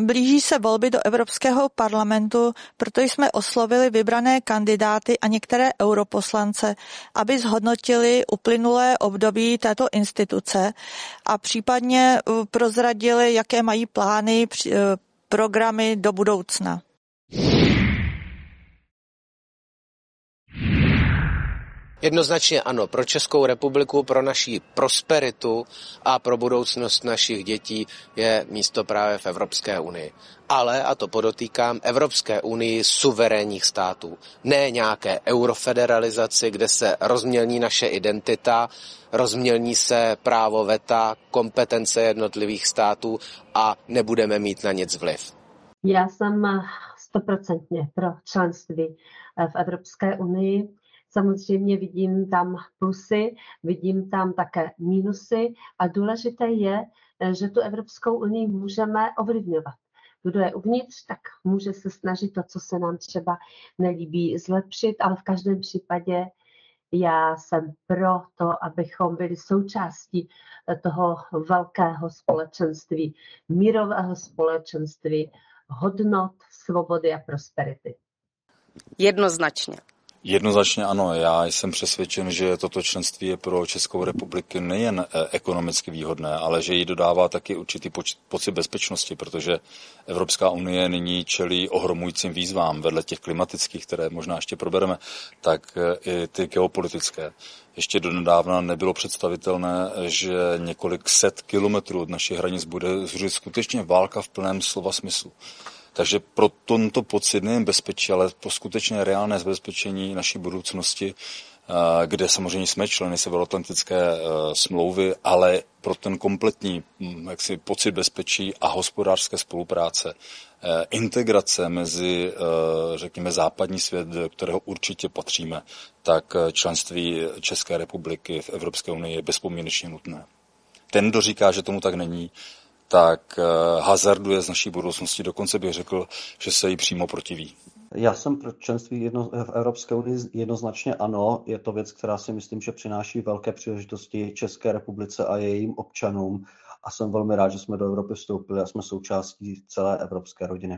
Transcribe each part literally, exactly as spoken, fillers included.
blíží se volby do Evropského parlamentu, proto jsme oslovili vybrané kandidáty a některé europoslance, aby zhodnotili uplynulé období této instituce a případně prozradili, jaké mají plány, programy do budoucna. Jednoznačně ano, pro Českou republiku, pro naši prosperitu a pro budoucnost našich dětí je místo právě v Evropské unii. Ale, a to podotýkám, Evropské unii suverénních států. Ne nějaké eurofederalizaci, kde se rozmělní naše identita, rozmělní se právo veta, kompetence jednotlivých států a nebudeme mít na nic vliv. Já jsem stoprocentně pro členství v Evropské unii. Samozřejmě vidím tam plusy, vidím tam také mínusy a důležité je, že tu Evropskou unii můžeme ovlivňovat. Kdo je uvnitř, tak může se snažit to, co se nám třeba nelíbí, zlepšit, ale v každém případě já jsem pro to, abychom byli součástí toho velkého společenství, mírového společenství, hodnot, svobody a prosperity. Jednoznačně. Jednoznačně ano, já jsem přesvědčen, že toto členství je pro Českou republiku nejen ekonomicky výhodné, ale že jí dodává taky určitý pocit bezpečnosti, protože Evropská unie nyní čelí ohromujícím výzvám vedle těch klimatických, které možná ještě probereme, tak i ty geopolitické. Ještě donedávna nebylo představitelné, že několik set kilometrů od našich hranic bude zuřit skutečně válka v plném slova smyslu. Takže pro tento pocit nejen bezpečí, ale pro skutečně reálné zabezpečení naší budoucnosti, kde samozřejmě jsme členy Severoatlantické smlouvy, ale pro ten kompletní jaksi, pocit bezpečí a hospodářské spolupráce, integrace mezi, řekněme, západní svět, do kterého určitě patříme, tak členství České republiky v Evropské unii je bezpodmínečně nutné. Ten, kdo říká, že tomu tak není, tak hazarduje z naší budoucnosti, dokonce bych řekl, že se jí přímo protiví. Já jsem pro členství jedno, v Evropské unii jednoznačně ano. Je to věc, která si myslím, že přináší velké příležitosti České republice a jejím občanům. A jsem velmi rád, že jsme do Evropy vstoupili a jsme součástí celé evropské rodiny.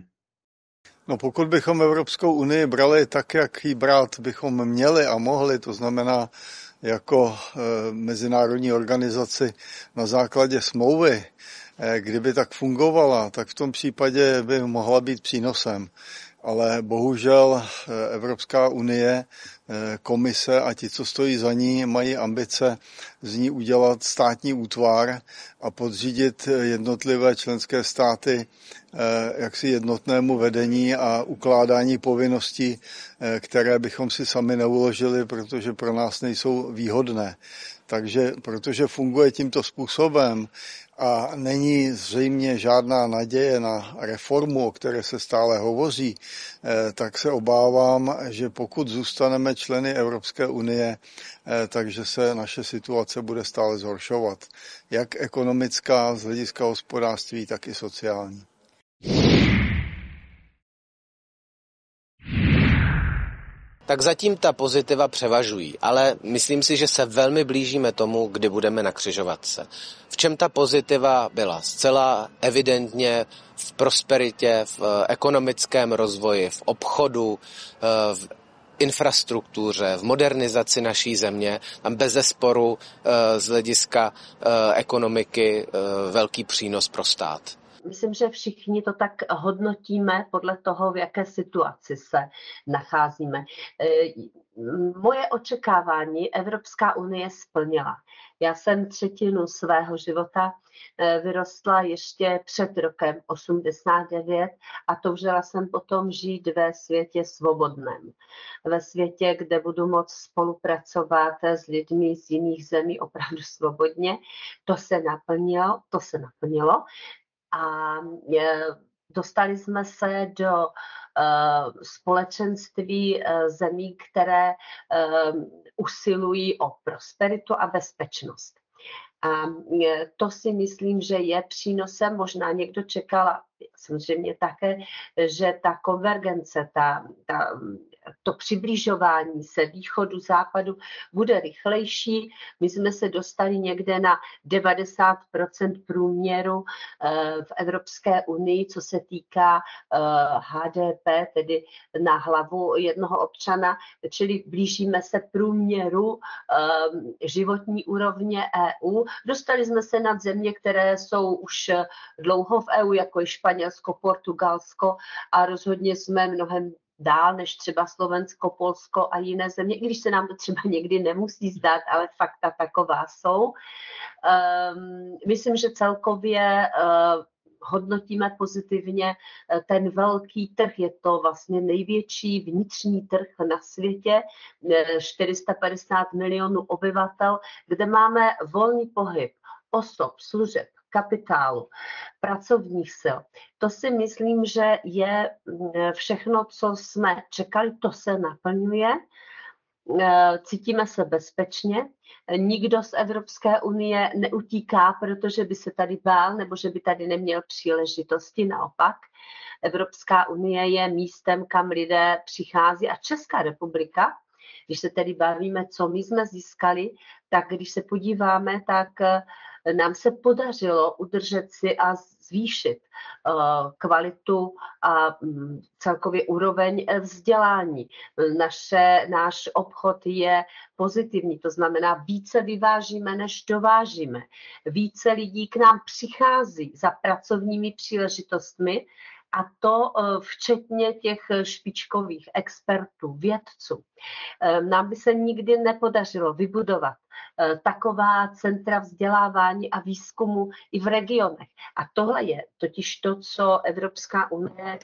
No pokud bychom Evropskou unii brali tak, jak ji brát bychom měli a mohli, to znamená jako e, mezinárodní organizaci na základě smlouvy, kdyby tak fungovala, tak v tom případě by mohla být přínosem. Ale bohužel Evropská unie, komise a ti, co stojí za ní, mají ambice z ní udělat státní útvar a podřídit jednotlivé členské státy jaksi jednotnému vedení a ukládání povinností, které bychom si sami neuložili, protože pro nás nejsou výhodné. Takže protože funguje tímto způsobem a není zřejmě žádná naděje na reformu, o které se stále hovoří, tak se obávám, že pokud zůstaneme členy Evropské unie, takže se naše situace bude stále zhoršovat. Jak ekonomická, z hlediska hospodářství, tak i sociální. Tak zatím ta pozitiva převažují, ale myslím si, že se velmi blížíme tomu, kdy budeme na křižovatce. V čem ta pozitiva byla? Zcela evidentně v prosperitě, v ekonomickém rozvoji, v obchodu, v infrastruktuře, v modernizaci naší země. Tam bezesporu z hlediska ekonomiky velký přínos pro stát. Myslím, že všichni to tak hodnotíme podle toho, v jaké situaci se nacházíme. Moje očekávání Evropská unie splnila. Já jsem třetinu svého života vyrostla ještě před rokem osmdesát devět a toužila jsem potom žít ve světě svobodném. Ve světě, kde budu moct spolupracovat s lidmi z jiných zemí opravdu svobodně. To se naplnilo, to se naplnilo. A dostali jsme se do uh, společenství uh, zemí, které uh, usilují o prosperitu a bezpečnost. A to si myslím, že je přínosem. Možná někdo čekal, samozřejmě také, že ta konvergence, ta, ta to přibližování se východu, západu bude rychlejší. My jsme se dostali někde na devadesát procent průměru v Evropské unii, co se týká H D P, tedy na hlavu jednoho občana, čili blížíme se průměru životní úrovně E U. Dostali jsme se nad země, které jsou už dlouho v E U, jako je Španělsko, Portugalsko, a rozhodně jsme mnohem dál než třeba Slovensko, Polsko a jiné země, i když se nám to třeba někdy nemusí zdát, ale fakta taková jsou. Um, myslím, že celkově uh, hodnotíme pozitivně ten velký trh. Je to vlastně největší vnitřní trh na světě, čtyři sta padesát milionů obyvatel, kde máme volný pohyb osob, služeb, kapitálu, pracovních sil. To si myslím, že je všechno, co jsme čekali, to se naplňuje. Cítíme se bezpečně. Nikdo z Evropské unie neutíká, protože by se tady bál nebo že by tady neměl příležitosti. Naopak, Evropská unie je místem, kam lidé přichází, a Česká republika, když se tedy bavíme, co my jsme získali, tak když se podíváme, tak nám se podařilo udržet si a zvýšit uh, kvalitu a um, celkově úroveň vzdělání. Naše, náš obchod je pozitivní, to znamená, více vyvážíme, než dovážíme. Více lidí k nám přichází za pracovními příležitostmi, a to včetně těch špičkových expertů, vědců. Nám by se nikdy nepodařilo vybudovat taková centra vzdělávání a výzkumu i v regionech. A tohle je totiž to, co Evropská unie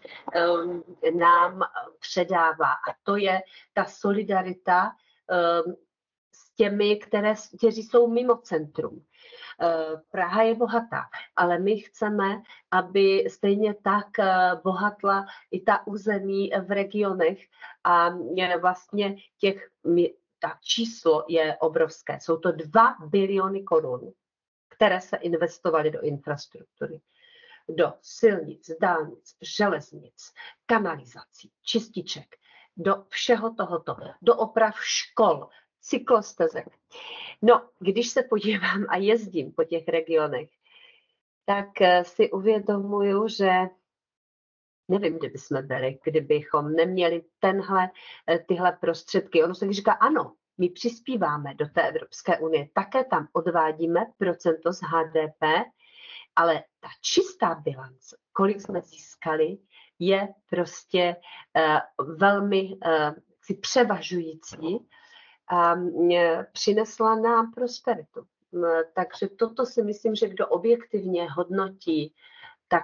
nám předává. A to je ta solidarita s těmi, které, kteří jsou mimo centrum. Praha je bohatá, ale my chceme, aby stejně tak bohatla i ta území v regionech, a vlastně těch, ta číslo je obrovské. Jsou to dva biliony korun, které se investovaly do infrastruktury, do silnic, dálnic, železnic, kanalizací, čističek, do všeho tohoto, do oprav škol, cyklostezek. No, když se podívám a jezdím po těch regionech, tak si uvědomuju, že nevím, kde bychom byli, kdybychom neměli tenhle, tyhle prostředky. Ono se říká, ano, my přispíváme do té Evropské unie, také tam odvádíme procento z H D P, ale ta čistá bilance, kolik jsme získali, je prostě uh, velmi uh, si převažující a přinesla nám prosperitu. Takže toto si myslím, že kdo objektivně hodnotí, tak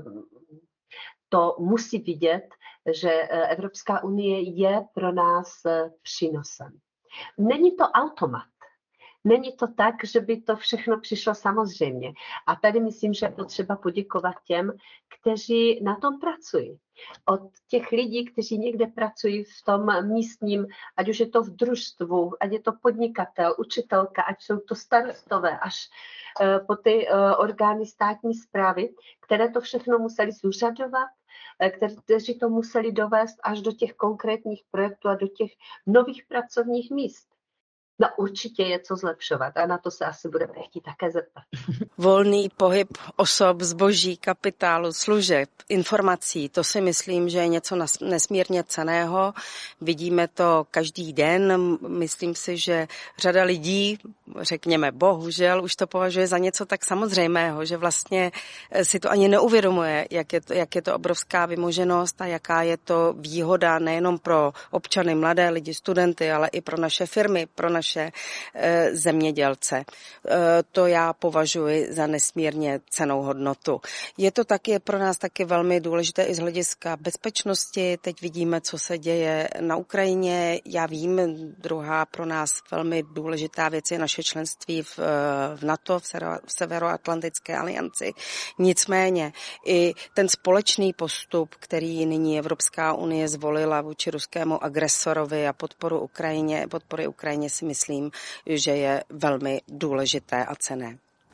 to musí vidět, že Evropská unie je pro nás přínosem. Není to automat. Není to tak, že by to všechno přišlo samozřejmě. A tady myslím, že je potřeba poděkovat těm, kteří na tom pracují. Od těch lidí, kteří někde pracují v tom místním, ať už je to v družstvu, ať je to podnikatel, učitelka, ať jsou to starostové, až po ty orgány státní správy, které to všechno museli zúřadovat, kteří to museli dovést až do těch konkrétních projektů a do těch nových pracovních míst. No určitě je co zlepšovat a na to se asi budeme chtít také zeptat. Volný pohyb osob, zboží, kapitálu, služeb, informací, to si myslím, že je něco nesmírně cenného. Vidíme to každý den. Myslím si, že řada lidí, řekněme bohužel, už to považuje za něco tak samozřejmého, že vlastně si to ani neuvědomuje, jak je to, jak je to obrovská vymoženost a jaká je to výhoda nejenom pro občany, mladé lidi, studenty, ale i pro naše firmy, pro naše naše zemědělce. To já považuji za nesmírně cennou hodnotu. Je to taky pro nás taky velmi důležité i z hlediska bezpečnosti. Teď vidíme, co se děje na Ukrajině. Já vím, druhá pro nás velmi důležitá věc je naše členství v, v NATO, v Severoatlantické alianci. Nicméně i ten společný postup, který nyní Evropská unie zvolila vůči ruskému agresorovi a podporu Ukrajině, podpory Ukrajině si myslím, že je velmi důležité a cenné.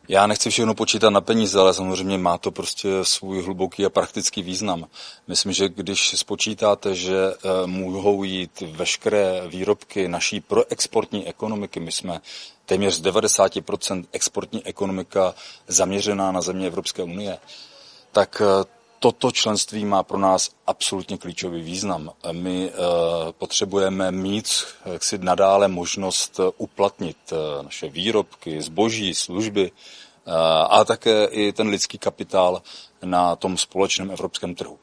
Já nechci všechno počítat na peníze, ale samozřejmě má to prostě svůj hluboký a praktický význam. Myslím, že když spočítáte, že mohou jít veškeré výrobky naší proexportní ekonomiky, my jsme téměř devadesát procent exportní ekonomika zaměřená na země Evropské unie, tak toto členství má pro nás absolutně klíčový význam. My uh, potřebujeme mít jaksi nadále možnost uplatnit uh, naše výrobky, zboží, služby, uh, ale také i ten lidský kapitál na tom společném evropském trhu.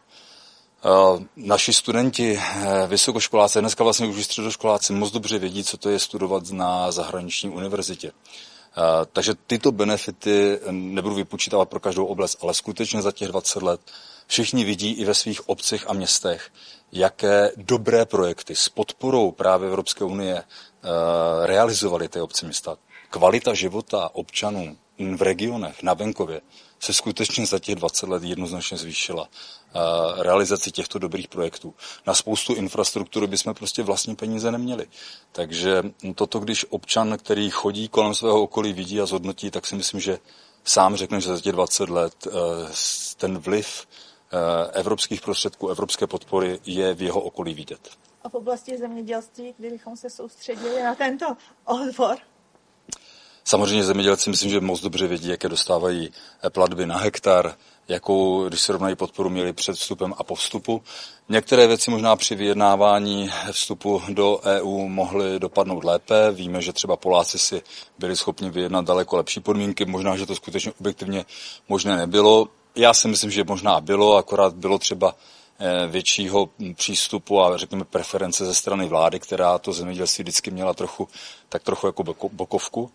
Uh, naši studenti, uh, vysokoškoláci, dneska vlastně už středoškoláci moc dobře vědí, co to je studovat na zahraniční univerzitě. Uh, takže tyto benefity nebudu vypočítávat pro každou oblast, ale skutečně za těch dvacet let všichni vidí i ve svých obcích a městech, jaké dobré projekty s podporou právě Evropské unie uh, realizovaly ty obce města. Kvalita života občanů v regionech, na venkově, se skutečně za těch dvacet let jednoznačně zvýšila. Uh, realizaci těchto dobrých projektů. Na spoustu infrastruktury bychom prostě vlastní peníze neměli. Takže toto, když občan, který chodí kolem svého okolí, vidí a zhodnotí, tak si myslím, že sám řekne, že za těch dvacet let uh, ten vliv evropských prostředků, evropské podpory je v jeho okolí vidět. A v oblasti zemědělství, kdybychom se soustředili na tento odbor? Samozřejmě zemědělci myslím, že moc dobře vědí, jaké dostávají platby na hektar, jakou, když se rovnají podporu, měli před vstupem a po vstupu. Některé věci možná při vyjednávání vstupu do E U mohly dopadnout lépe. Víme, že třeba Poláci si byli schopni vyjednat daleko lepší podmínky, možná, že to skutečně objektivně možné nebylo. Já si myslím, že možná bylo, akorát bylo třeba většího přístupu a řekněme preference ze strany vlády, která to zemědělství vždycky měla trochu, tak trochu jako bokovku.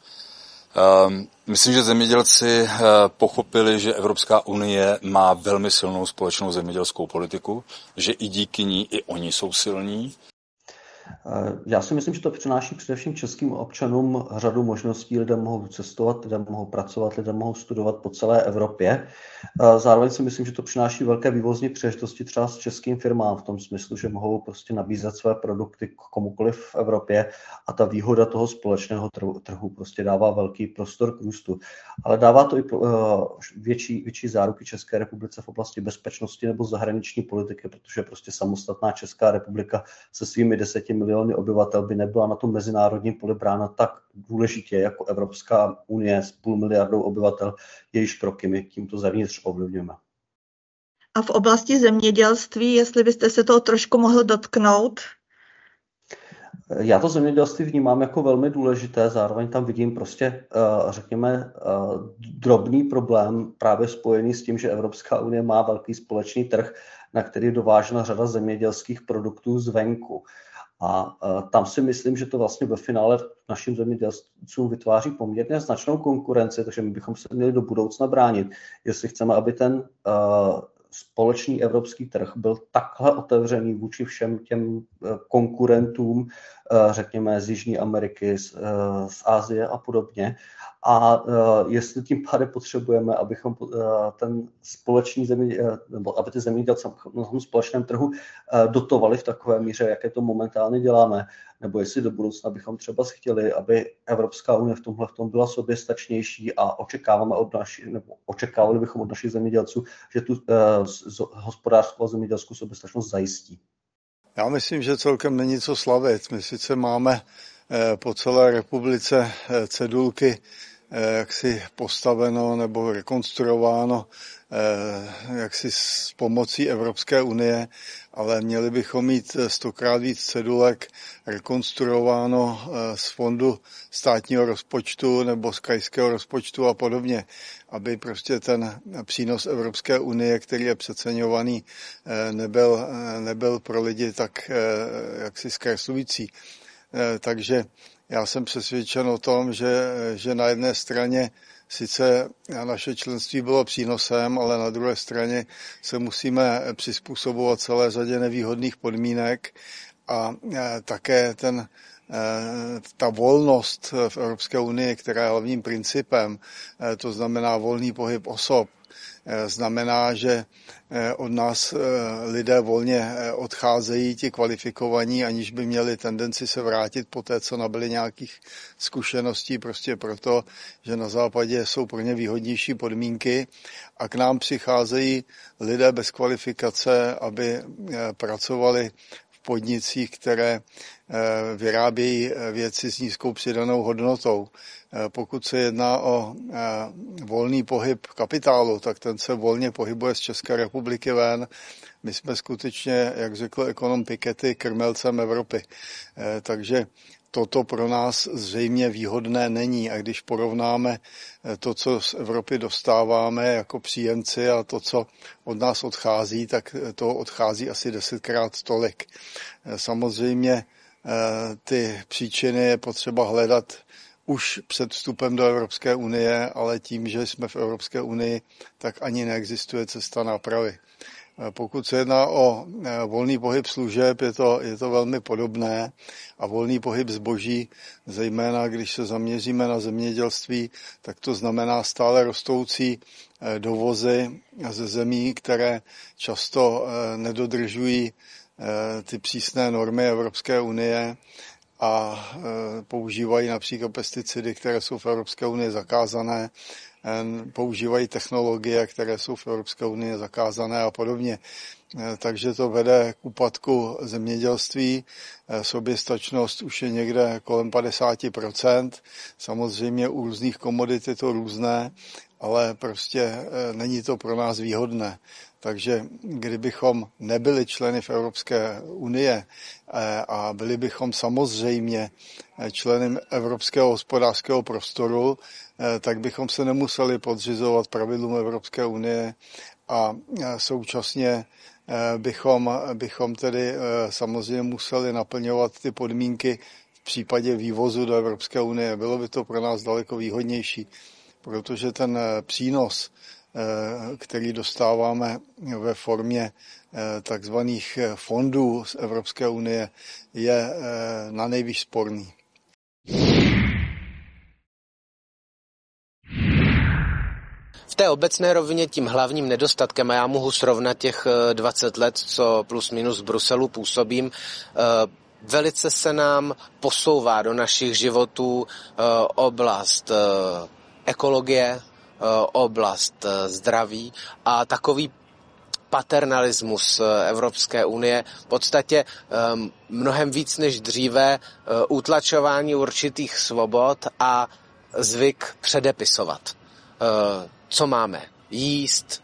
Myslím, že zemědělci pochopili, že Evropská unie má velmi silnou společnou zemědělskou politiku, že i díky ní i oni jsou silní. Já si myslím, že to přináší především českým občanům řadu možností. Lidé mohou cestovat, lidé mohou pracovat, lidé mohou studovat po celé Evropě. Zároveň si myslím, že to přináší velké vývozní příležitosti třeba s českým firmám v tom smyslu, že mohou prostě nabízet své produkty komukoliv v Evropě a ta výhoda toho společného trhu, trhu prostě dává velký prostor k růstu. Ale dává to i větší, větší záruky České republice v oblasti bezpečnosti nebo zahraniční politiky, protože prostě samostatná Česká republika se svými deseti miliony obyvatel by nebyla na tom mezinárodním poli brána tak důležitě jako Evropská unie s půl miliardou obyvatel, jejíž kroky my tímto zevnitř ovlivňujeme. A v oblasti zemědělství, jestli byste se toho trošku mohl dotknout? Já to zemědělství vnímám jako velmi důležité, zároveň tam vidím prostě, řekněme, drobný problém právě spojený s tím, že Evropská unie má velký společný trh, na který je dovážena řada zemědělských produktů zvenku. A tam si myslím, že to vlastně ve finále našim zemědělcům vytváří poměrně značnou konkurenci, takže my bychom se měli do budoucna bránit, jestli chceme, aby ten uh, společný evropský trh byl takhle otevřený vůči všem těm konkurentům, uh, řekněme z Jižní Ameriky, z, uh, z Asie a podobně. A uh, jestli tím pádem potřebujeme, abychom uh, ten společný země, uh, nebo aby ty zemědělci na tom společném trhu uh, dotovali v takové míře, jaké to momentálně děláme, nebo jestli do budoucna bychom třeba chtěli, aby Evropská unie v tomhle v tom byla soběstačnější a očekáváme od naši, nebo očekávali bychom od našich zemědělců, že tu uh, hospodářskou a zemědělskou soběstačnost zajistí. Já myslím, že celkem není co slavit. My sice máme uh, po celé republice uh, cedulky jaksi postaveno nebo rekonstruováno jaksi s pomocí Evropské unie, ale měli bychom mít stokrát víc cedulek rekonstruováno z fondu státního rozpočtu nebo z krajského rozpočtu a podobně, aby prostě ten přínos Evropské unie, který je přeceňovaný, nebyl, nebyl pro lidi tak jaksi zkreslující. Takže já jsem přesvědčen o tom, že, že na jedné straně sice naše členství bylo přínosem, ale na druhé straně se musíme přizpůsobovat celé řadě nevýhodných podmínek a také ten, ta volnost v Evropské unii, která je hlavním principem, to znamená volný pohyb osob, znamená, že od nás lidé volně odcházejí, ti kvalifikovaní, aniž by měli tendenci se vrátit po té, co nabyli nějakých zkušeností, prostě proto, že na západě jsou pro ně výhodnější podmínky a k nám přicházejí lidé bez kvalifikace, aby pracovali v podnicích, které vyrábějí věci s nízkou přidanou hodnotou. Pokud se jedná o volný pohyb kapitálu, tak ten se volně pohybuje z České republiky ven. My jsme skutečně, jak řekl ekonom Piketty, krmelcem Evropy. Takže toto pro nás zřejmě výhodné není. A když porovnáme to, co z Evropy dostáváme jako příjemci a to, co od nás odchází, tak to odchází asi desetkrát tolik. Samozřejmě ty příčiny je potřeba hledat už před vstupem do Evropské unie, ale tím, že jsme v Evropské unii, tak ani neexistuje cesta nápravy. Pokud se jedná o volný pohyb služeb, je to, je to velmi podobné a volný pohyb zboží, zejména když se zaměříme na zemědělství, tak to znamená stále rostoucí dovozy ze zemí, které často nedodržují ty přísné normy Evropské unie a používají například pesticidy, které jsou v Evropské unii zakázané, používají technologie, které jsou v Evropské unii zakázané a podobně. Takže to vede k úpadku zemědělství. Soběstačnost už je někde kolem padesát procent. Samozřejmě u různých komodit je to různé, ale prostě není to pro nás výhodné. Takže kdybychom nebyli členy v Evropské unie a byli bychom samozřejmě členem Evropského hospodářského prostoru, tak bychom se nemuseli podřizovat pravidlům Evropské unie a současně bychom, bychom tedy samozřejmě museli naplňovat ty podmínky v případě vývozu do Evropské unie. Bylo by to pro nás daleko výhodnější, protože ten přínos, který dostáváme ve formě takzvaných fondů z Evropské unie, je na nejvíc sporný. V té obecné rovině tím hlavním nedostatkem, a já mohu srovnat těch dvacet let, co plus minus v Bruselu působím, velice se nám posouvá do našich životů oblast ekologie, oblast zdraví a takový paternalismus Evropské unie v podstatě mnohem víc než dříve utlačování určitých svobod a zvyk předepisovat, co máme jíst,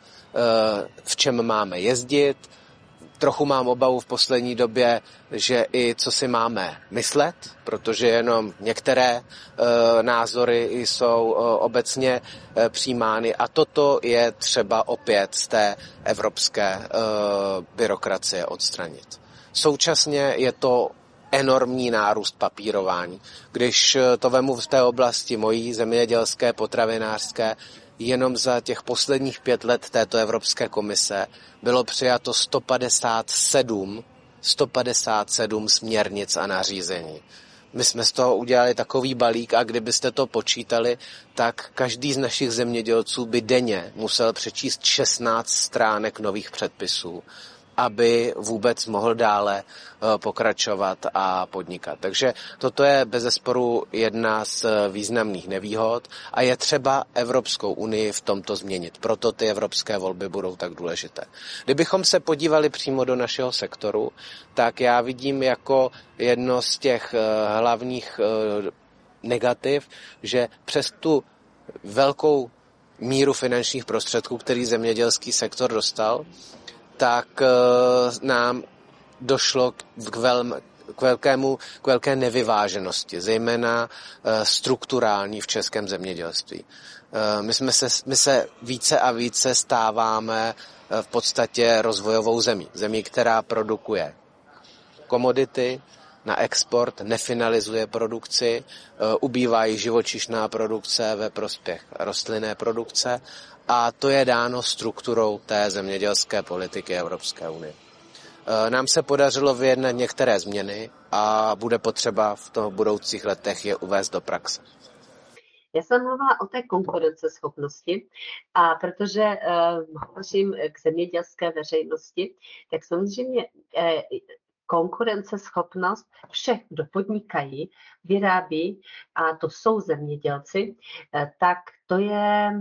v čem máme jezdit. Trochu mám obavu v poslední době, že i co si máme myslet, protože jenom některé e, názory jsou e, obecně e, přijímány a toto je třeba opět z té evropské e, byrokracie odstranit. Současně je to enormní nárůst papírování. Když to vemu v té oblasti mojí zemědělské, potravinářské, jenom za těch posledních pět let této Evropské komise bylo přijato sto padesát sedm, sto padesát sedm směrnic a nařízení. My jsme z toho udělali takový balík a kdybyste to počítali, tak každý z našich zemědělců by denně musel přečíst šestnáct stránek nových předpisů, aby vůbec mohl dále pokračovat a podnikat. Takže toto je bezesporu jedna z významných nevýhod a je třeba Evropskou unii v tomto změnit. Proto ty evropské volby budou tak důležité. Kdybychom se podívali přímo do našeho sektoru, tak já vidím jako jedno z těch hlavních negativ, že přes tu velkou míru finančních prostředků, který zemědělský sektor dostal, tak nám došlo k, velm, k, velkému, k velké nevyváženosti, zejména strukturální v českém zemědělství. My, jsme se, my se více a více stáváme v podstatě rozvojovou zemí. Zemí, která produkuje komodity na export, nefinalizuje produkci, ubývá jí živočišná produkce ve prospěch rostlinné produkce a to je dáno strukturou té zemědělské politiky Evropské unie. Nám se podařilo vyjednat některé změny a bude potřeba v toho budoucích letech je uvést do praxe. Já jsem mluvila o té konkurenceschopnosti a protože uh, hovořím k zemědělské veřejnosti, tak samozřejmě uh, konkurenceschopnost všech, kdo podnikají, vyrábí, a to jsou zemědělci, uh, tak to je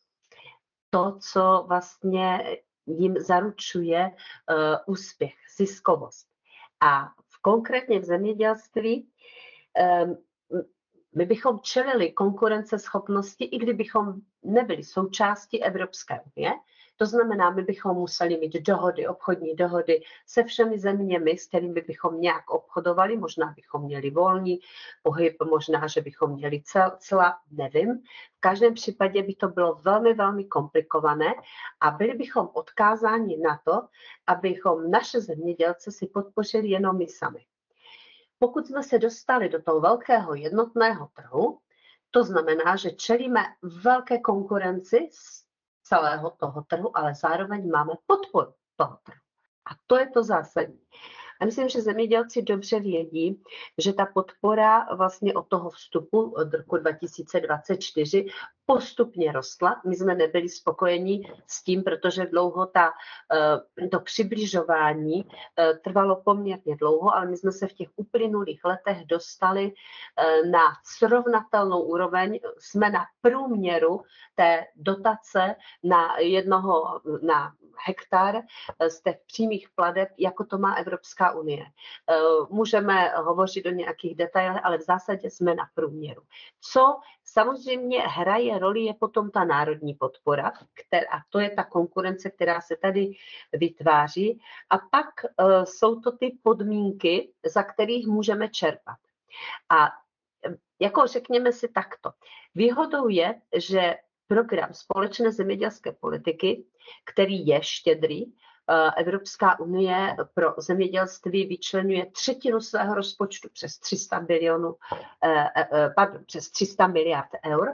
to, co vlastně jim zaručuje uh, úspěch, ziskovost. A v, konkrétně v zemědělství um, my bychom čelili konkurenceschopnosti, i kdybychom nebyli součástí Evropské unie. To znamená, my bychom museli mít dohody, obchodní dohody se všemi zeměmi, s kterými bychom nějak obchodovali. Možná bychom měli volný pohyb, možná, že bychom měli cel, cela, nevím. V každém případě by to bylo velmi, velmi komplikované a byli bychom odkázáni na to, abychom naše zemědělce si podpořili jenom my sami. Pokud jsme se dostali do toho velkého jednotného trhu, to znamená, že čelíme velké konkurenci z celého toho trhu, ale zároveň máme podporu toho trhu. A to je to zásadní. A myslím, že zemědělci dobře vědí, že ta podpora vlastně od toho vstupu od roku dva tisíce dvacet čtyři postupně rostla. My jsme nebyli spokojeni s tím, protože dlouho ta, to přibližování trvalo poměrně dlouho, ale my jsme se v těch uplynulých letech dostali na srovnatelnou úroveň. Jsme na průměru té dotace na jednoho na hektar z těch přímých plateb, jako to má Evropská unie. Můžeme hovořit o nějakých detailech, ale v zásadě jsme na průměru. Co samozřejmě hraje roli, je potom ta národní podpora, která, a to je ta konkurence, která se tady vytváří. A pak uh, jsou to ty podmínky, za kterých můžeme čerpat. A jako řekněme si takto, výhodou je, že program společné zemědělské politiky, který je štědrý, Evropská unie pro zemědělství vyčleňuje třetinu svého rozpočtu přes tři sta bilionů, pardon, přes tři sta miliard eur,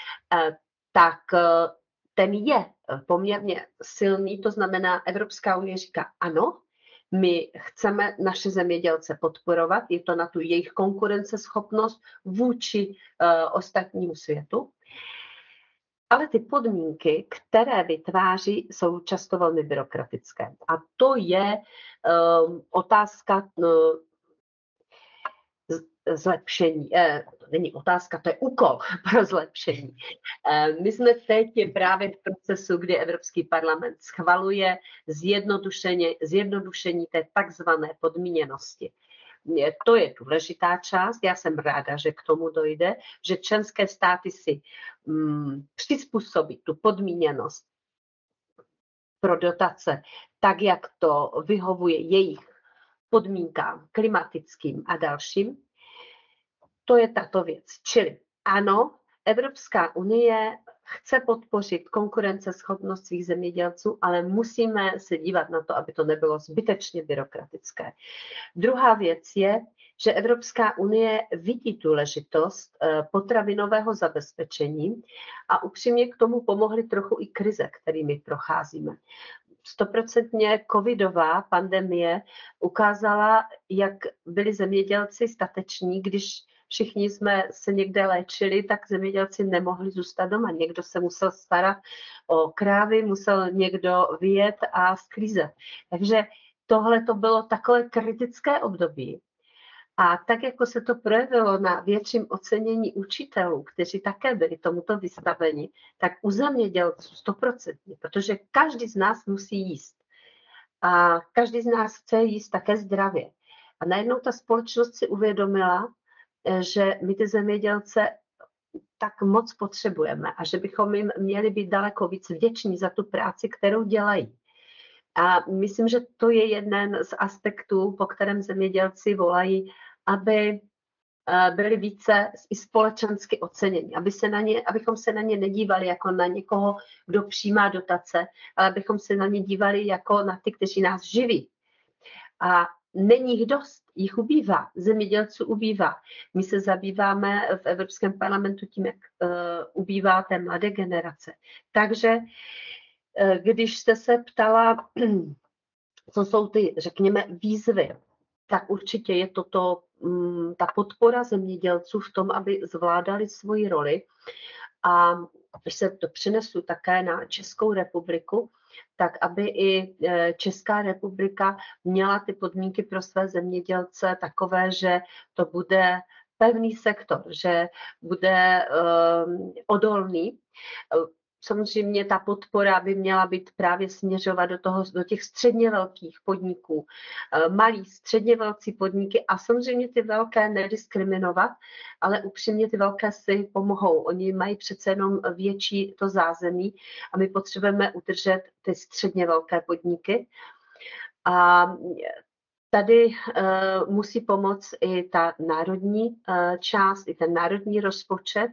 tak ten je poměrně silný, to znamená, Evropská unie říká ano, my chceme naše zemědělce podporovat, je to na tu jejich konkurenceschopnost vůči uh, ostatnímu světu. Ale ty podmínky, které vytváří, jsou často velmi byrokratické. A to je um, otázka uh, zlepšení. Eh, to není otázka, to je úkol pro zlepšení. Eh, my jsme teď právě v procesu, kdy Evropský parlament schvaluje zjednodušení, zjednodušení té takzvané podmíněnosti. To je důležitá část, já jsem ráda, že k tomu dojde, že členské státy si mm, přizpůsobí tu podmíněnost pro dotace tak, jak to vyhovuje jejich podmínkám klimatickým a dalším. To je tato věc. Čili ano, Evropská unie chce podpořit konkurenceschopnost svých zemědělců, ale musíme se dívat na to, aby to nebylo zbytečně byrokratické. Druhá věc je, že Evropská unie vidí důležitost potravinového zabezpečení a upřímně k tomu pomohly trochu i krize, kterými procházíme. Stoprocentně covidová pandemie ukázala, jak byli zemědělci stateční, když všichni jsme se někde léčili, tak zemědělci nemohli zůstat doma. Někdo se musel starat o krávy, musel někdo vyjet a sklízet. Takže tohle to bylo takové kritické období. A tak, jako se to projevilo na větším ocenění učitelů, kteří také byli tomuto vystaveni, tak u zemědělců stoprocentně, protože každý z nás musí jíst. A každý z nás chce jíst také zdravě. A najednou ta společnost si uvědomila, že my ty zemědělce tak moc potřebujeme a že bychom jim měli být daleko víc vděční za tu práci, kterou dělají. A myslím, že to je jeden z aspektů, po kterém zemědělci volají, aby byli více i společensky oceněni, aby se na ně, abychom se na ně nedívali jako na někoho, kdo přijímá dotace, ale abychom se na ně dívali jako na ty, kteří nás živí. A není jich dost, jich ubývá, zemědělců ubývá. My se zabýváme v Evropském parlamentu tím, jak uh, ubývá té mladé generace. Takže uh, když jste se ptala, co jsou ty, řekněme, výzvy tak určitě je toto um, ta podpora zemědělců v tom, aby zvládali svoji roli. A když se to přinesu také na Českou republiku, tak aby i Česká republika měla ty podmínky pro své zemědělce takové, že to bude pevný sektor, že bude um, odolný. Samozřejmě ta podpora by měla být právě směřovat do, toho, do těch středně velkých podniků, malý, středně velcí podniky a samozřejmě ty velké nediskriminovat, ale upřímně ty velké si pomohou. Oni mají přece jenom větší to zázemí a my potřebujeme udržet ty středně velké podniky. A tady uh, musí pomoct i ta národní uh, část, i ten národní rozpočet.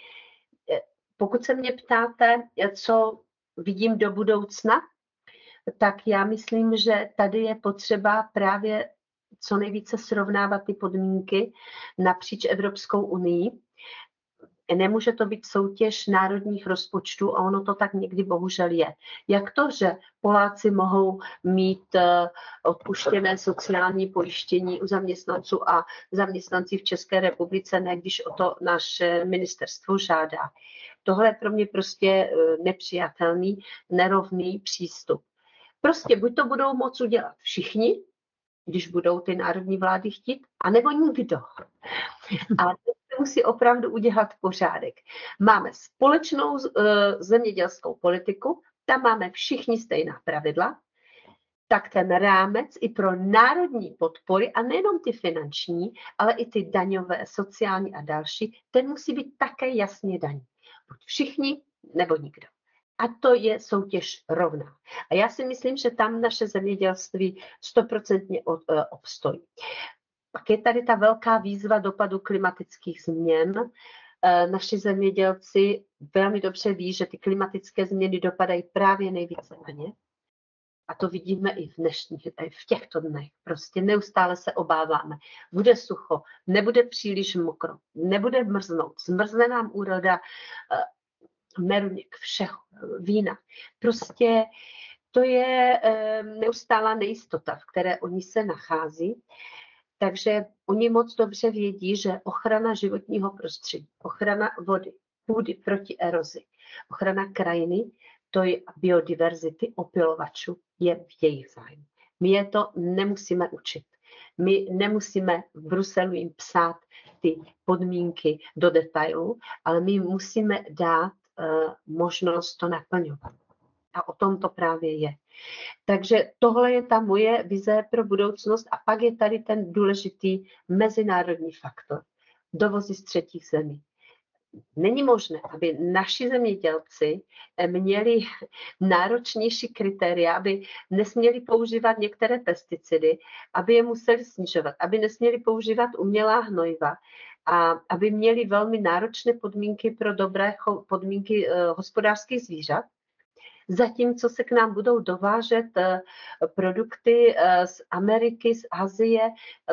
Pokud se mě ptáte, co vidím do budoucna, tak já myslím, že tady je potřeba právě co nejvíce srovnávat ty podmínky napříč Evropskou unii. Nemůže to být soutěž národních rozpočtů a ono to tak někdy bohužel je. Jak to, že Poláci mohou mít odpuštěné sociální pojištění u zaměstnanců a zaměstnanci v České republice, ne když o to naše ministerstvo žádá. Tohle je pro mě prostě nepřijatelný, nerovný přístup. Prostě buď to budou moct udělat všichni, když budou ty národní vlády chtít, anebo nikdo. A to musí opravdu udělat pořádek. Máme společnou uh, zemědělskou politiku, tam máme všichni stejná pravidla, tak ten rámec i pro národní podpory, a nejenom ty finanční, ale i ty daňové, sociální a další, ten musí být také jasně daný. Buď všichni, nebo nikdo. A to je soutěž rovná. A já si myslím, že tam naše zemědělství stoprocentně obstojí. Pak je tady ta velká výzva dopadu klimatických změn. Naši zemědělci velmi dobře ví, že ty klimatické změny dopadají právě nejvíce na ně. A to vidíme i v dnešních, v těchto dnech. Prostě neustále se obáváme. Bude sucho, nebude příliš mokro, nebude mrznout, zmrzne nám úroda meruněk, všeho, vína. Prostě to je neustálá nejistota, v které oni se nachází. Takže oni moc dobře vědí, že ochrana životního prostředí, ochrana vody, půdy proti erozi, ochrana krajiny, to je biodiverzity, opylovačů, je v jejich zájmu. My je to nemusíme učit. My nemusíme v Bruselu jim psát ty podmínky do detailu, ale my musíme dát uh, možnost to naplňovat. A o tom to právě je. Takže tohle je ta moje vize pro budoucnost a pak je tady ten důležitý mezinárodní faktor. Dovozy z třetích zemí. Není možné, aby naši zemědělci měli náročnější kritéria, aby nesměli používat některé pesticidy, aby je museli snižovat, aby nesměli používat umělá hnojiva a aby měli velmi náročné podmínky pro dobré podmínky hospodářských zvířat. Zatímco se k nám budou dovážet produkty z Ameriky, z Asie,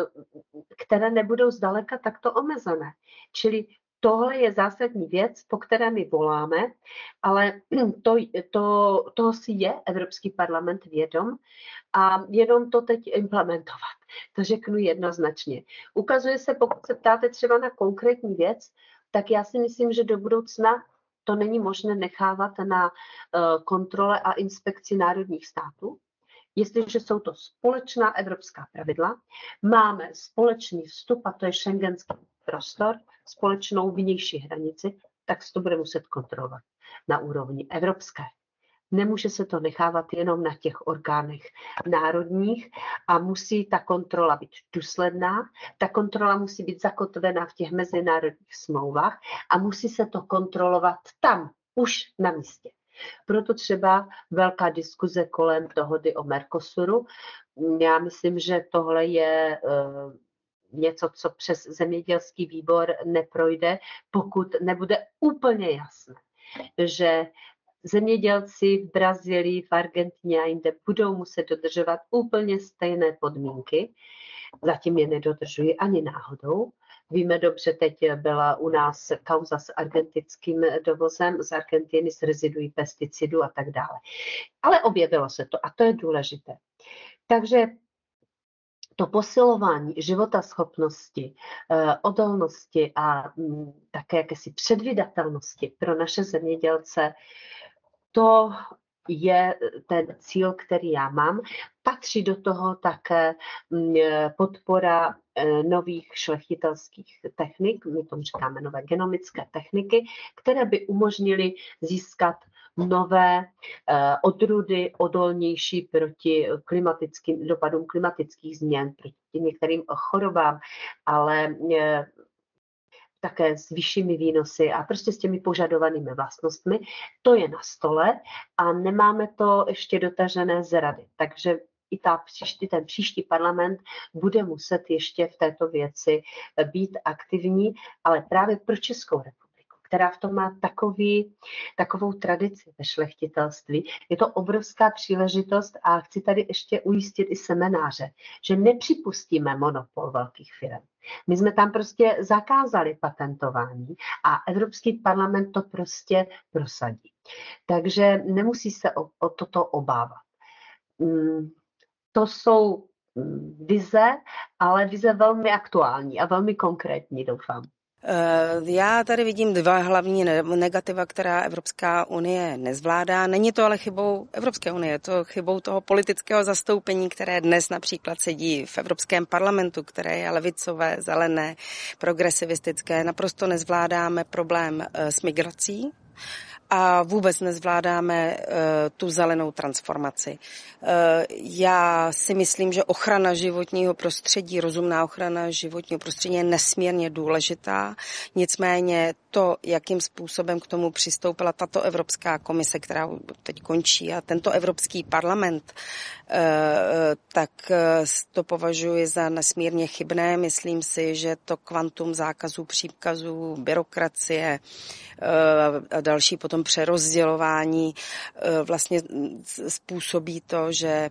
které nebudou zdaleka takto omezené. Čili tohle je zásadní věc, po které my voláme, ale to, to, toho si je Evropský parlament vědom a jenom to teď implementovat. To řeknu jednoznačně. Ukazuje se, pokud se ptáte třeba na konkrétní věc, tak já si myslím, že do budoucna to není možné nechávat na uh, kontrole a inspekci národních států. Jestliže jsou to společná evropská pravidla, máme společný vstup, a to je schengenský prostor, společnou vnější hranici, tak se to bude muset kontrolovat na úrovni evropské. Nemůže se to nechávat jenom na těch orgánech národních a musí ta kontrola být důsledná, ta kontrola musí být zakotvená v těch mezinárodních smlouvách a musí se to kontrolovat tam, už na místě. Proto třeba velká diskuze kolem dohody o Mercosuru. Já myslím, že tohle je uh, něco, co přes zemědělský výbor neprojde, pokud nebude úplně jasné, že zemědělci v Brazílii, v Argentině a jinde budou muset dodržovat úplně stejné podmínky. Zatím je nedodržují ani náhodou. Víme dobře, teď byla u nás kauza s argentinským dovozem, z Argentiny s reziduí pesticidů a tak dále. Ale objevilo se to a to je důležité. Takže to posilování životaschopnosti, odolnosti a také jakési předvídatelnosti pro naše zemědělce, to je ten cíl, který já mám. Patří do toho také podpora nových šlechtitelských technik, my tomu říkáme nové genomické techniky, které by umožnily získat nové odrůdy odolnější proti klimatickým dopadům klimatických změn, proti některým chorobám, ale také s vyššími výnosy a prostě s těmi požadovanými vlastnostmi. To je na stole a nemáme to ještě dotažené z rady. Takže i ta příští, ten příští parlament bude muset ještě v této věci být aktivní, ale právě pro Českou republiku, která v tom má takový, takovou tradici ve šlechtitelství, je to obrovská příležitost a chci tady ještě ujistit i semináře, že nepřipustíme monopol velkých firm. My jsme tam prostě zakázali patentování a Evropský parlament to prostě prosadí. Takže nemusí se o, o toto obávat. To jsou vize, ale vize velmi aktuální a velmi konkrétní, doufám. Já tady vidím dva hlavní negativa, která Evropská unie nezvládá. Není to ale chybou Evropské unie, je to chybou toho politického zastoupení, které dnes například sedí v Evropském parlamentu, které je levicové, zelené, progresivistické. Naprosto nezvládáme problém s migrací a vůbec nezvládáme uh, tu zelenou transformaci. Uh, já si myslím, že ochrana životního prostředí, rozumná ochrana životního prostředí je nesmírně důležitá. Nicméně to, jakým způsobem k tomu přistoupila tato Evropská komise, která teď končí, a tento Evropský parlament, uh, tak uh, to považuji za nesmírně chybné. Myslím si, že to kvantum zákazů, příkazů, byrokracie uh, a další potom přerozdělování vlastně způsobí to, že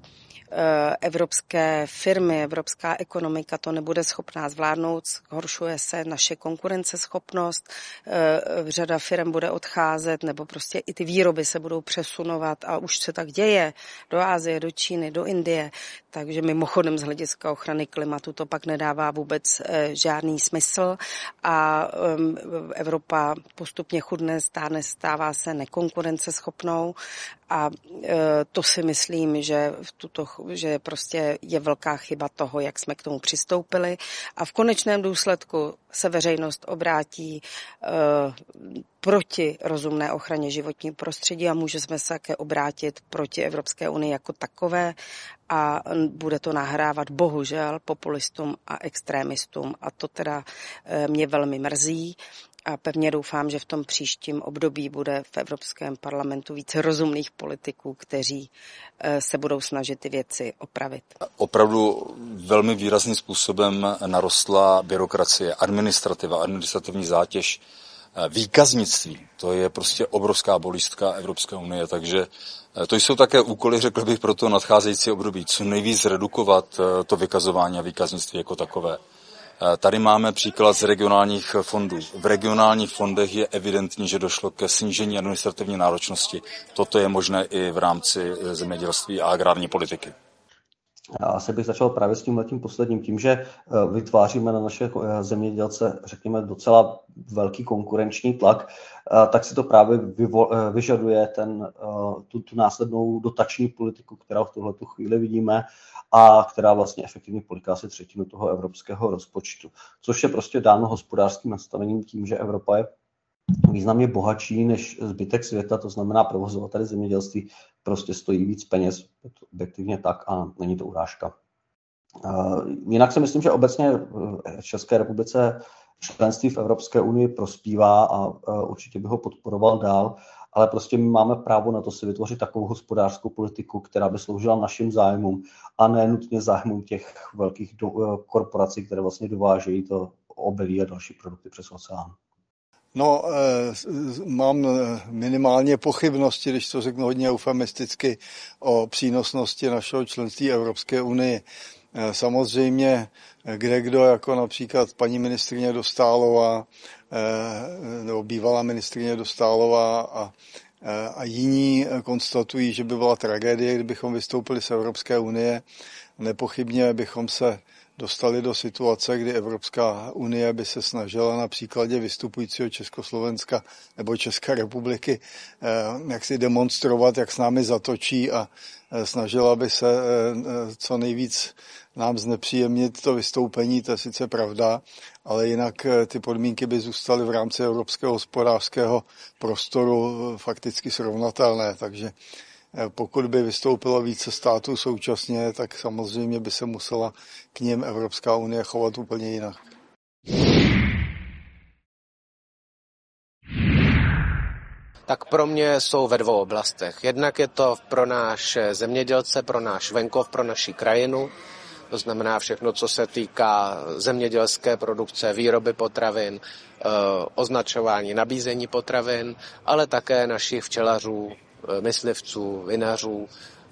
evropské firmy, evropská ekonomika to nebude schopná zvládnout, zhoršuje se naše konkurenceschopnost, řada firm bude odcházet nebo prostě i ty výroby se budou přesunovat a už se tak děje do Asie, do Číny, do Indie, takže mimochodem z hlediska ochrany klimatu to pak nedává vůbec žádný smysl a Evropa postupně chudne, stáne, stává se nekonkurenceschopnou a to si myslím, že v tuto že prostě je velká chyba toho, jak jsme k tomu přistoupili a v konečném důsledku se veřejnost obrátí uh, proti rozumné ochraně životního prostředí a můžeme se také obrátit proti Evropské unii jako takové a bude to nahrávat bohužel populistům a extrémistům a to teda uh, mě velmi mrzí. A pevně doufám, že v tom příštím období bude v Evropském parlamentu více rozumných politiků, kteří se budou snažit ty věci opravit. Opravdu velmi výrazným způsobem narostla byrokracie, administrativa, administrativní zátěž, výkaznictví. To je prostě obrovská bolístka Evropské unie, takže to jsou také úkoly, řekl bych, pro to nadcházející období, co nejvíc redukovat to vykazování a výkaznictví jako takové. Tady máme příklad z regionálních fondů. V regionálních fondech je evidentní, že došlo ke snížení administrativní náročnosti. Toto je možné i v rámci zemědělství a agrární politiky. Já asi bych začal právě s tímhletím posledním, tím, že vytváříme na naše zemědělce, řekněme, docela velký konkurenční tlak, tak si to právě vyvo- vyžaduje ten, tu, tu následnou dotační politiku, kterou v tuhletu chvíli vidíme a která vlastně efektivně poliká asi třetinu toho evropského rozpočtu. Což je prostě dáno hospodářským nastavením tím, že Evropa je významně bohatší než zbytek světa, to znamená provozovat tady zemědělství prostě stojí víc peněz, objektivně tak a není to urážka. Jinak si myslím, že obecně v České republice členství v Evropské unii prospívá a určitě bych ho podporoval dál, ale prostě my máme právo na to si vytvořit takovou hospodářskou politiku, která by sloužila našim zájmům a ne nutně zájmům těch velkých do, korporací, které vlastně dovážejí to obilí a další produkty přes oceán. No, eh, mám minimálně pochybnosti, když to řeknu hodně eufemisticky, o přínosnosti našeho členství Evropské unie. Eh, samozřejmě kdekdo, jako například paní ministryně Dostálová, eh, nebo bývalá ministryně Dostálová a, a jiní konstatují, že by byla tragédie, kdybychom vystoupili z Evropské unie. Nepochybně bychom se dostali do situace, kdy Evropská unie by se snažila na příkladě vystupujícího Československa nebo České republiky jak si demonstrovat, jak s námi zatočí a snažila by se co nejvíc nám znepříjemnit to vystoupení, to je sice pravda, ale jinak ty podmínky by zůstaly v rámci evropského hospodářského prostoru fakticky srovnatelné, takže pokud by vystoupilo více států současně, tak samozřejmě by se musela k nim Evropská unie chovat úplně jinak. Tak pro mě jsou ve dvou oblastech. Jednak je to pro náš zemědělce, pro náš venkov, pro naši krajinu. To znamená všechno, co se týká zemědělské produkce, výroby potravin, označování, nabízení potravin, ale také našich včelařů, myslivců, vinařů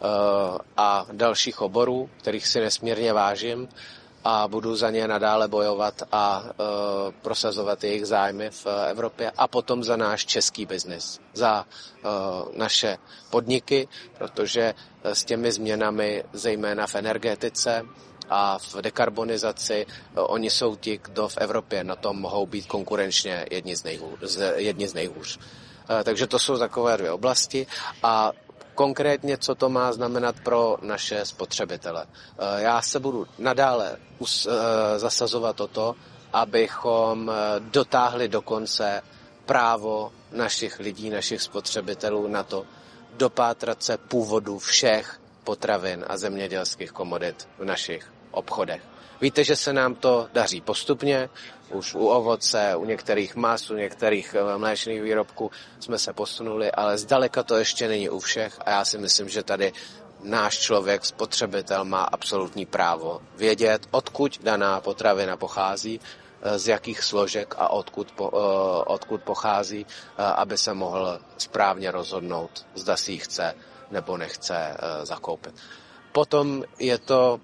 a dalších oborů, kterých si nesmírně vážím a budu za ně nadále bojovat a prosazovat jejich zájmy v Evropě a potom za náš český biznis, za naše podniky, protože s těmi změnami, zejména v energetice a v dekarbonizaci, oni jsou ti, kdo v Evropě na tom mohou být konkurenčně jedni z nejhůř. Jedni z nejhůř. Takže to jsou takové dvě oblasti a konkrétně, co to má znamenat pro naše spotřebitele. Já se budu nadále zasazovat o to, abychom dotáhli do konce právo našich lidí, našich spotřebitelů na to dopátrat se původu všech potravin a zemědělských komodit v našich obchodech. Víte, že se nám to daří postupně, už u ovoce, u některých mas, u některých mléčných výrobků jsme se posunuli, ale zdaleka to ještě není u všech a já si myslím, že tady náš člověk, spotřebitel, má absolutní právo vědět, odkud daná potravina pochází, z jakých složek a odkud, po, odkud pochází, aby se mohl správně rozhodnout, zda si ji chce nebo nechce zakoupit. Potom je to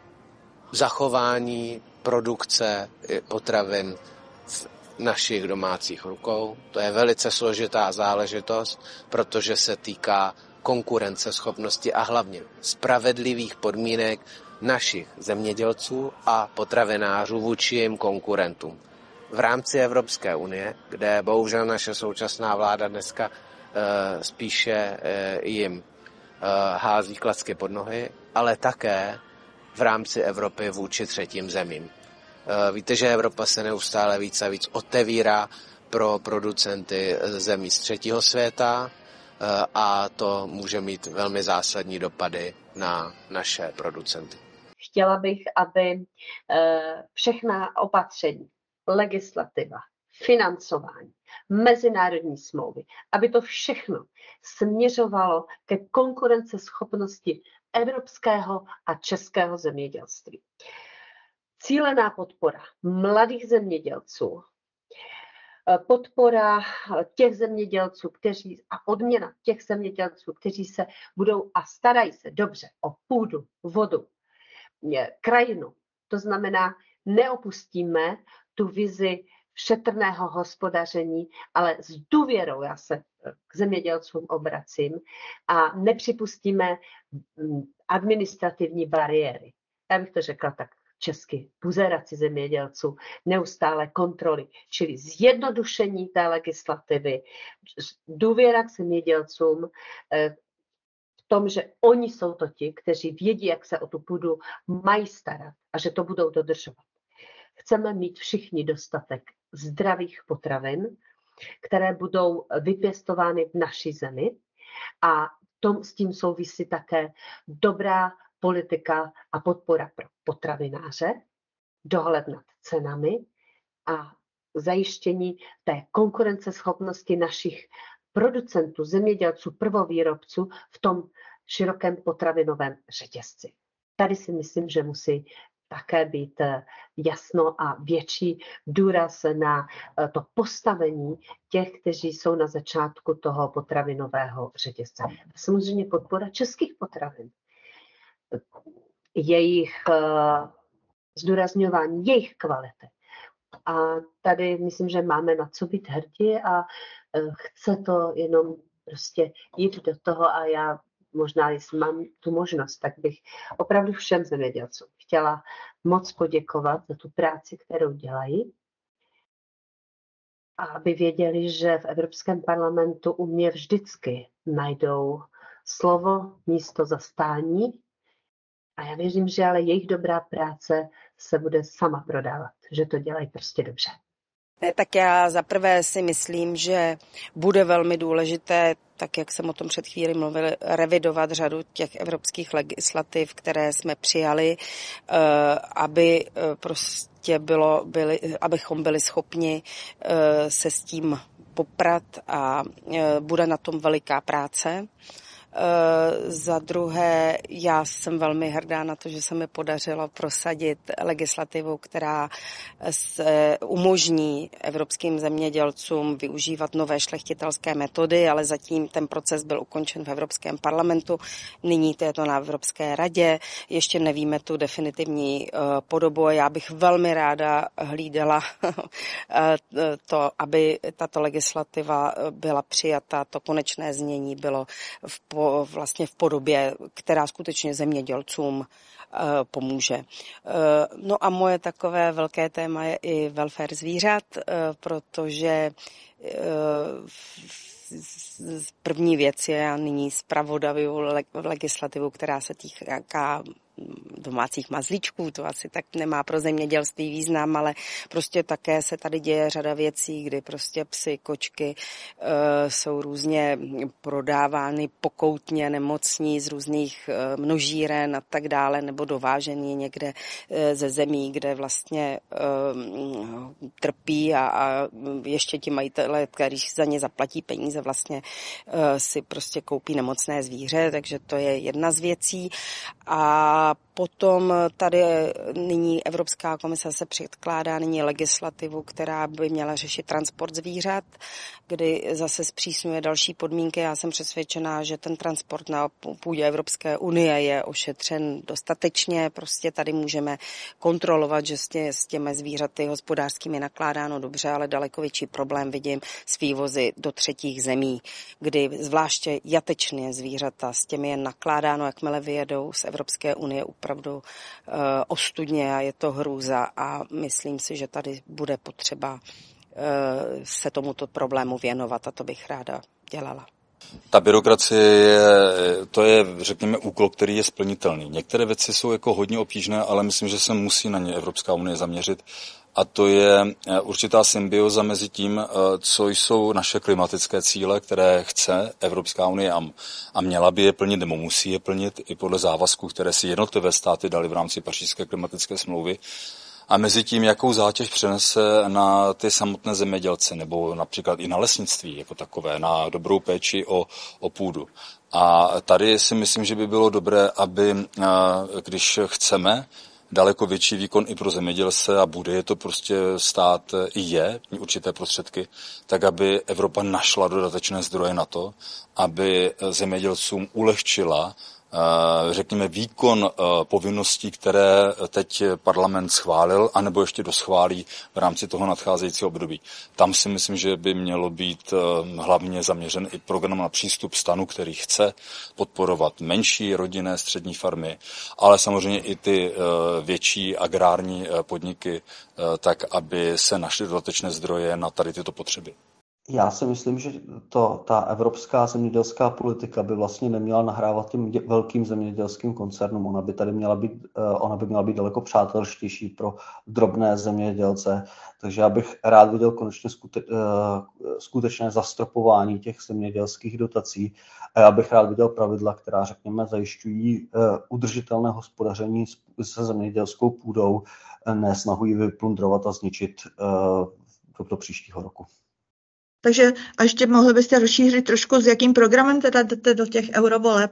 zachování produkce potravin v našich domácích rukou. To je velice složitá záležitost, protože se týká konkurenceschopnosti a hlavně spravedlivých podmínek našich zemědělců a potravinářů vůči jim konkurentům. V rámci Evropské unie, kde bohužel naše současná vláda dneska e, spíše e, jim e, hází klacky pod nohy, ale také v rámci Evropy vůči třetím zemím. Víte, že Evropa se neustále víc a víc otevírá pro producenty zemí z třetího světa a to může mít velmi zásadní dopady na naše producenty. Chtěla bych, aby všechna opatření, legislativa, financování, mezinárodní smlouvy, aby to všechno směřovalo ke konkurenceschopnosti evropského a českého zemědělství. Cílená podpora mladých zemědělců, podpora těch zemědělců, kteří a odměna těch zemědělců, kteří se budou a starají se dobře o půdu, vodu, krajinu. To znamená, neopustíme tu vizi šetrného hospodaření, ale s důvěrou já se k zemědělcům obracím a nepřipustíme administrativní bariéry. Já bych to řekla tak česky, buzeraci zemědělců, neustále kontroly, čili zjednodušení té legislativy, důvěra k zemědělcům v tom, že oni jsou to ti, kteří vědí, jak se o tu půdu mají starat a že to budou dodržovat. Chceme mít všichni dostatek zdravých potravin, které budou vypěstovány v naší zemi a tom, s tím souvisí také dobrá politika a podpora pro potravináře, dohled nad cenami a zajištění té konkurenceschopnosti našich producentů, zemědělců, prvovýrobců v tom širokém potravinovém řetězci. Tady si myslím, že musí také být jasno a větší důraz na to postavení těch, kteří jsou na začátku toho potravinového řetězce. Samozřejmě podpora českých potravin, jejich zdůrazňování, jejich kvality. A tady myslím, že máme na co být hrdí a chce to jenom prostě jít do toho a já možná jestli mám tu možnost, tak bych opravdu všem zemědělcům chtěla moc poděkovat za tu práci, kterou dělají. A aby věděli, že v Evropském parlamentu u mě vždycky najdou slovo, místo zastání. A já věřím, že ale jejich dobrá práce se bude sama prodávat, že to dělají prostě dobře. Tak já zaprvé si myslím, že bude velmi důležité, tak jak jsem o tom před chvíli mluvil, revidovat řadu těch evropských legislativ, které jsme přijali, aby prostě bylo, byli, abychom byli schopni se s tím poprat a bude na tom veliká práce. Uh, za druhé, já jsem velmi hrdá na to, že se mi podařilo prosadit legislativu, která se umožní evropským zemědělcům využívat nové šlechtitelské metody, ale zatím ten proces byl ukončen v Evropském parlamentu. Nyní to je to na Evropské radě. Ještě nevíme tu definitivní uh, podobu a já bych velmi ráda hlídala to, aby tato legislativa byla přijata, to konečné znění bylo v po vlastně v podobě, která skutečně zemědělcům uh, pomůže. Uh, no a moje takové velké téma je i welfare zvířat, uh, protože uh, první věc je, já nyní zpravodavuju legislativu, která se týká domácích mazlíčků, to asi tak nemá pro zemědělství význam, ale prostě také se tady děje řada věcí, kdy prostě psy, kočky uh, jsou různě prodávány pokoutně, nemocní z různých uh, množíren a tak dále, nebo dovážení někde uh, ze zemí, kde vlastně uh, trpí a, a ještě ti majitelé, když za ně zaplatí peníze, vlastně uh, si prostě koupí nemocné zvíře, takže to je jedna z věcí. A potom tady nyní Evropská komise se předkládá nyní legislativu, která by měla řešit transport zvířat, kdy zase zpřísňuje další podmínky. Já jsem přesvědčená, že ten transport na půdě Evropské unie je ošetřen dostatečně. Prostě tady můžeme kontrolovat, že s těmi zvířaty hospodářskými nakládáno dobře, ale daleko větší problém vidím s vývozy do třetích zemí, kdy zvláště jatečné zvířata s těmi je nakládáno, jakmile vyjedou z Evropské unie opravdu uh, ostudně a je to hrůza a myslím si, že tady bude potřeba uh, se tomuto problému věnovat a to bych ráda dělala. Ta byrokracie je, to je, řekněme, úkol, který je splnitelný. Některé věci jsou jako hodně obtížné, ale myslím, že se musí na ně Evropská unie zaměřit. A to je určitá symbioza mezi tím, co jsou naše klimatické cíle, které chce Evropská unie a měla by je plnit, nebo musí je plnit i podle závazků, které si jednotlivé státy dali v rámci Pařížské klimatické smlouvy. A mezi tím, jakou zátěž přenese na ty samotné zemědělce, nebo například i na lesnictví jako takové, na dobrou péči o, o půdu. A tady si myslím, že by bylo dobré, aby, když chceme daleko větší výkon i pro zemědělce a bude je to prostě stát i je, určité prostředky, tak aby Evropa našla dodatečné zdroje na to, aby zemědělcům ulehčila řekněme výkon povinností, které teď parlament schválil, anebo ještě doschválí v rámci toho nadcházejícího období. Tam si myslím, že by mělo být hlavně zaměřen i program na přístup stanu, který chce podporovat menší rodinné střední farmy, ale samozřejmě i ty větší agrární podniky, tak aby se našly dodatečné zdroje na tady tyto potřeby. Já si myslím, že to, ta evropská zemědělská politika by vlastně neměla nahrávat těm dě, velkým zemědělským koncernům. Ona by tady měla být, ona by měla být daleko přátelštější pro drobné zemědělce. Takže já bych rád viděl konečně skute, skutečné zastropování těch zemědělských dotací. A já bych rád viděl pravidla, která, řekněme, zajišťují udržitelné hospodaření se zemědělskou půdou, ne snahu ji vyplundrovat a zničit do, do příštího roku. Takže a ještě mohli byste rozšířit trošku, s jakým programem teda jdete do těch eurovoleb?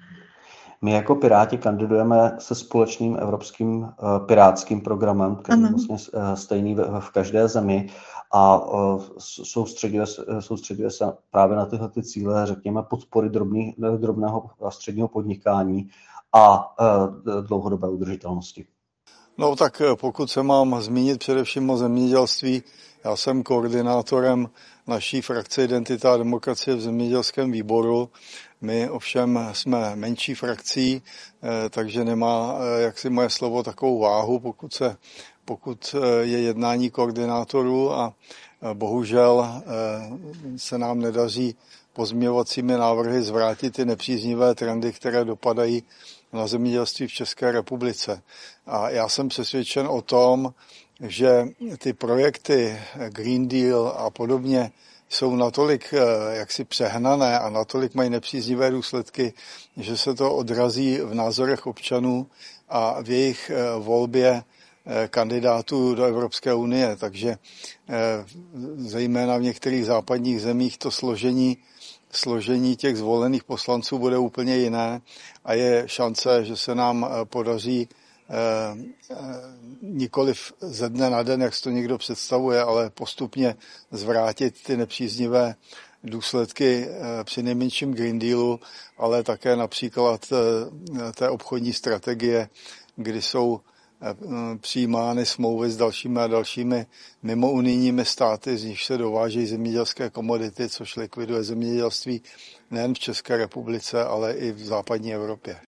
My jako Piráti kandidujeme se společným evropským uh, pirátským programem, který je vlastně uh, stejný v, v každé zemi a uh, soustředuje, soustředuje se právě na tyhle ty cíle, řekněme, podpory drobný, drobného a středního podnikání a uh, dlouhodobé udržitelnosti. No tak pokud se mám zmínit především o zemědělství, já jsem koordinátorem naší frakce Identita a demokracie v zemědělském výboru. My ovšem jsme menší frakcí, takže nemá jaksi moje slovo takovou váhu, pokud, se, pokud je jednání koordinátorů a bohužel se nám nedaří pozměňovacími návrhy zvrátit ty nepříznivé trendy, které dopadají na zemědělství v České republice. A já jsem přesvědčen o tom, že ty projekty Green Deal a podobně jsou natolik jaksi přehnané a natolik mají nepříznivé důsledky, že se to odrazí v názorech občanů a v jejich volbě kandidátů do Evropské unie. Takže zejména v některých západních zemích to složení složení těch zvolených poslanců bude úplně jiné a je šance, že se nám podaří eh, nikoliv ze dne na den, jak se to někdo představuje, ale postupně zvrátit ty nepříznivé důsledky eh, při nejmenším Green Dealu, ale také například eh, té obchodní strategie, kdy jsou přijímány smlouvy s dalšími a dalšími mimounijními státy, z nich se dovážejí zemědělské komodity, což likviduje zemědělství nejen v České republice, ale i v západní Evropě.